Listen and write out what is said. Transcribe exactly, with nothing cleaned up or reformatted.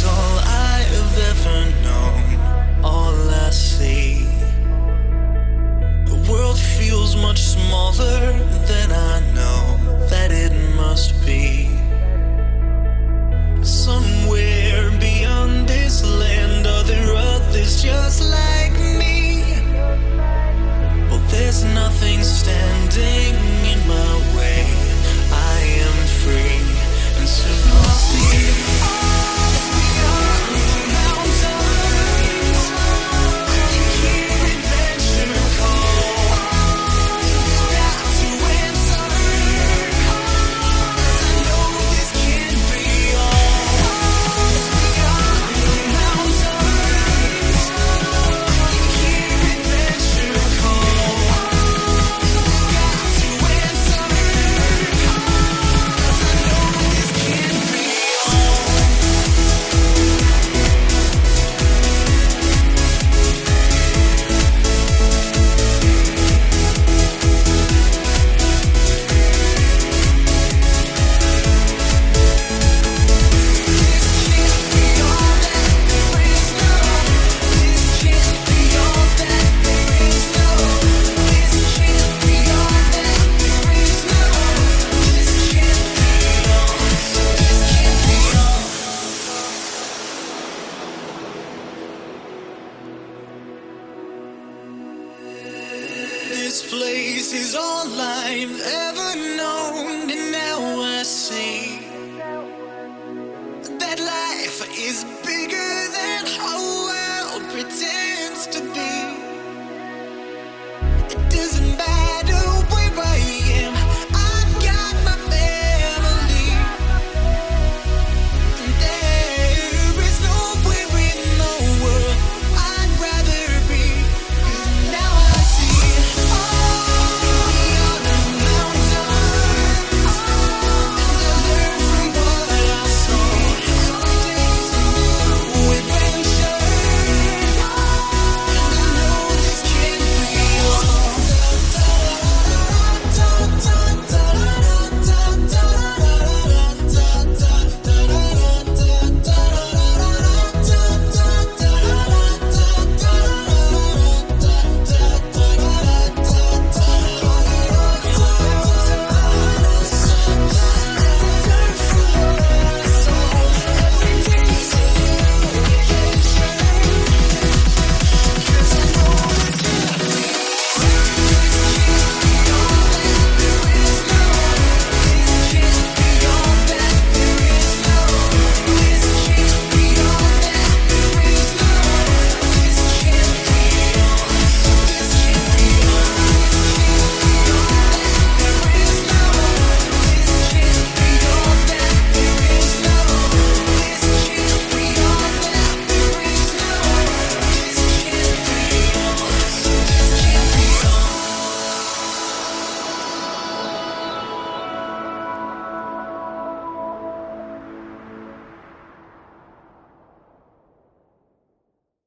all I've ever known, all I see. The world feels much smaller than I know that it must be. Somewhere beyond this land, are there others just like me? Well, there's nothing standing in my way. I am free and so this place is all I've ever known.